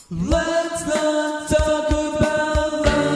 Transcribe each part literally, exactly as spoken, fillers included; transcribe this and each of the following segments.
Let's not talk about love.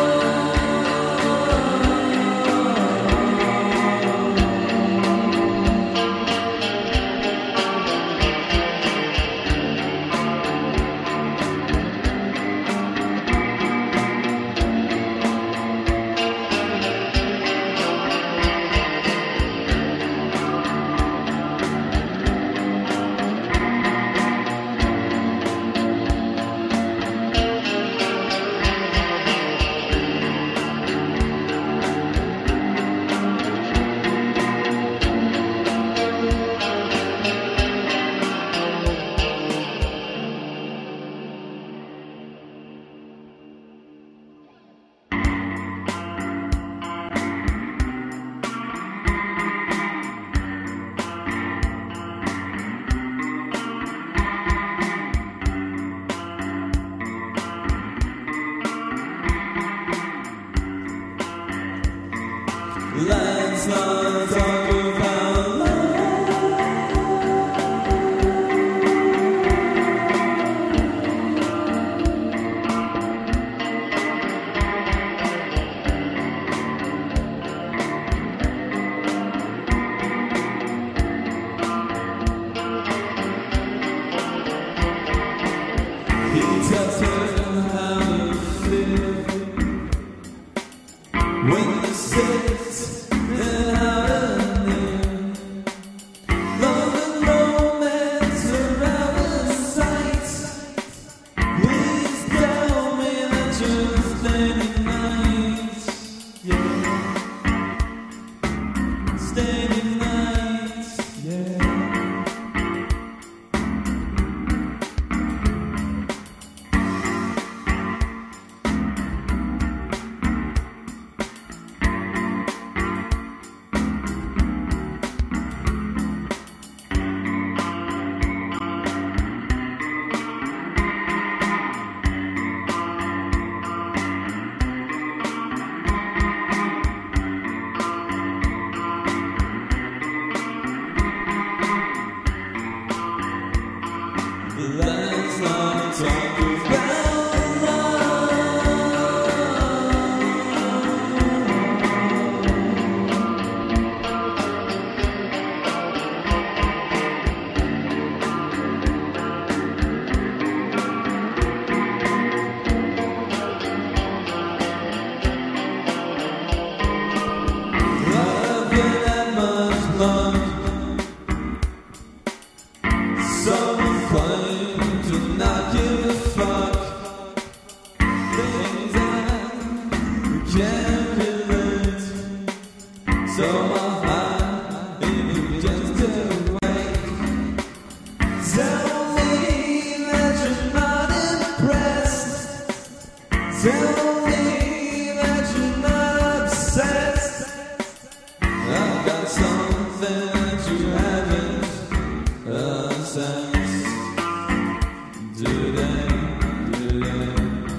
Let's not talk about love. He tells her how to feel when the sits and how to live. Love and romance are out of sight. Please tell me that you're staying night. Yeah, staying night. Yeah. Let's not talk about love. I've been that much love. Some claim to not give a fuck. Things I can't relate. So I'll hide in just a way. Tell me that you're not impressed. Tell me that you're not obsessed. I've got something that you haven't. A sense today, today.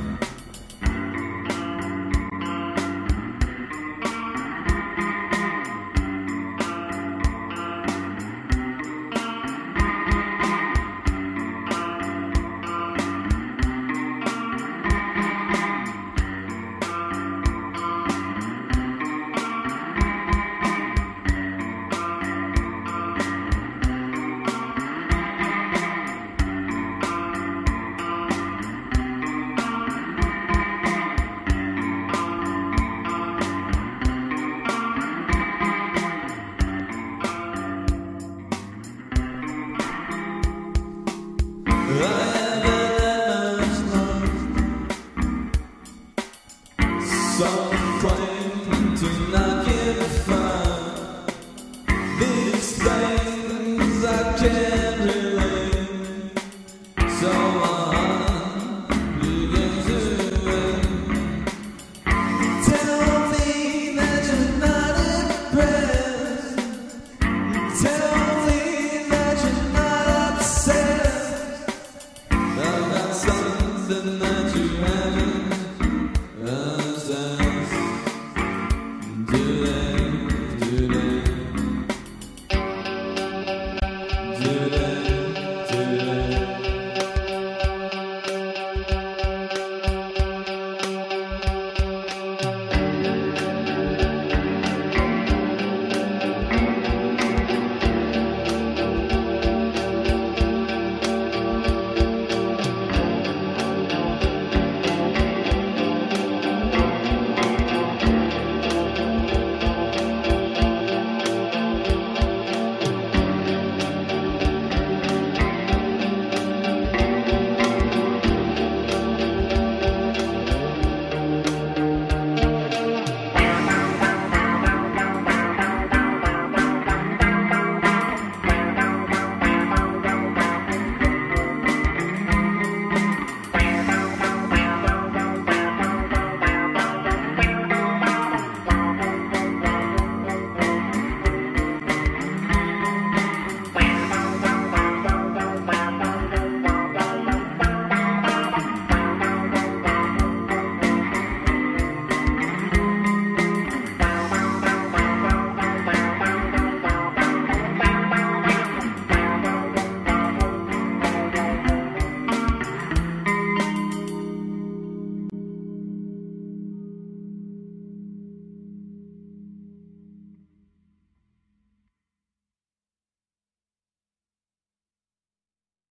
Some claim to not give a fuck. These things I can't